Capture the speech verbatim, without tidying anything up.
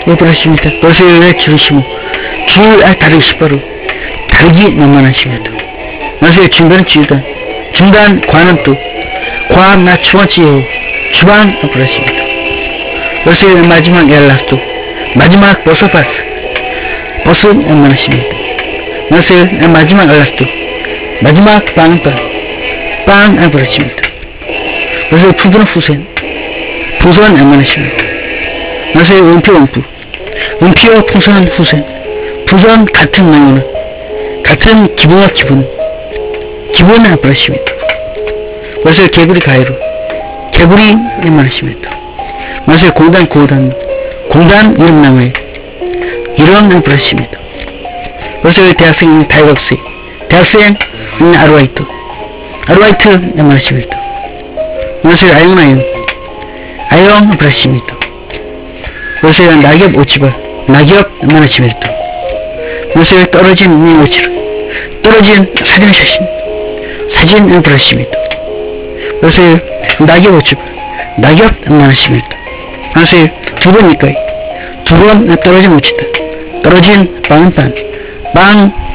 왜 그러십니까? 벌써 지으시고 줄 아 다르시 바로 다르기 만만하십니다. 벌써 중간 지으다 중간 과는 또 과학 나 주원지요 주방 그러십니다. 벌써 마지막 연락도 마지막 버스 봤어 버스 만만하십니다. 벌써 마지막 연락도 마지막 빵빵 빵 그러십니다. 벌써 푸드는 후sen 풍선 만만하십니다. 벌써 음표 음부 음표 풍선 후sen 풍선 같은 내용은 같은 기분과 기분 기분을 그러십니다. 벌써 개구리 가위로 개구리 만만하십니다. 벌써 공단 고단 공단 이름 나무에 이런 그러십니다. 벌써 대학생 다이박스 대학생 아르바이트 아르바이트 만만하십니다. 벌써 아영나영 아영 그러십니다. 벌써 낙엽 오치발 낙엽 만만하십니다. 벌써 떨어진 오치를 떨어진 사진 사진 사진 그러십니다. 벌써 낙엽 오치발 낙엽 만만하십니다. 벌써 두 번이니까 두 번 떨어진 오치다 떨어진 빵은 빵 빵